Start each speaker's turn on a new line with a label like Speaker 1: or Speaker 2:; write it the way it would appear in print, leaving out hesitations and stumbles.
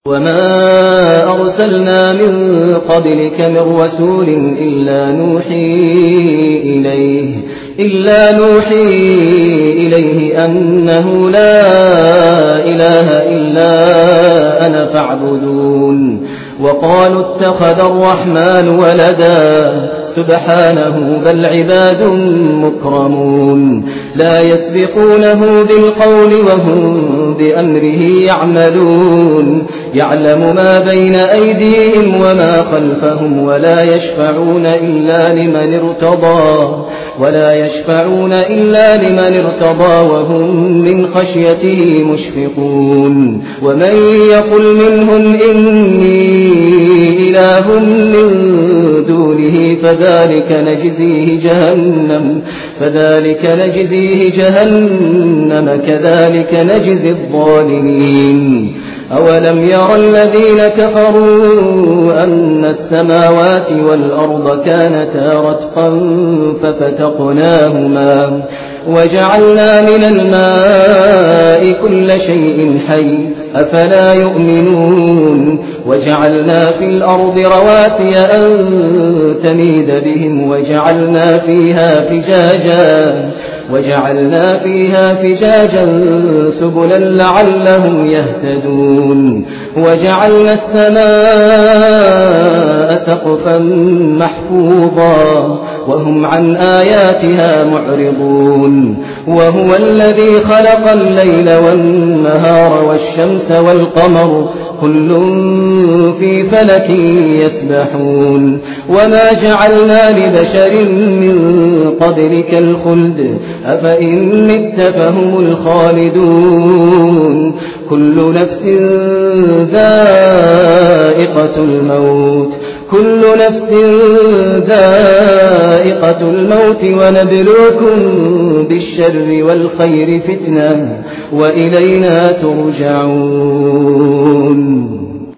Speaker 1: وما أرسلنا من قبلك من رسول إلا نوحي إليه أنه لا إله إلا أنا فاعبدون. وقالوا اتخذ الرحمن ولدا سبحانه بل عباد مكرمون لا يسبقونه بالقول وهم بأمره يعملون يعلم ما بين أيديهم وما خلفهم ولا يشفعون إلا لمن ارتضى وهم من خشيته مشفقون. ومن يقل منهم إني إله من دونه فذلك نجزيه جهنم كذلك نجزي الظالمين. أولم ير الذين كفروا أن السماوات والأرض كانتا رتقا ففتقناهما وجعلنا من الماء كل شيء حي أفلا يؤمنون. وجعلنا في الأرض رواسي أن تميد بهم وجعلنا فيها فجاجا سبلا لعلهم يهتدون. وجعلنا السماء سقفا محفوظا وهم عن آياتها معرضون. وهو الذي خلق الليل والنهار والشمس والقمر كل في فلك يسبحون. وما جعلنا لبشر من قبلك الخلد أفإن مت فهم الخالدون. كل نفس ذائقة الموت ونبلوكم بالشر والخير فتنة وإلينا ترجعون.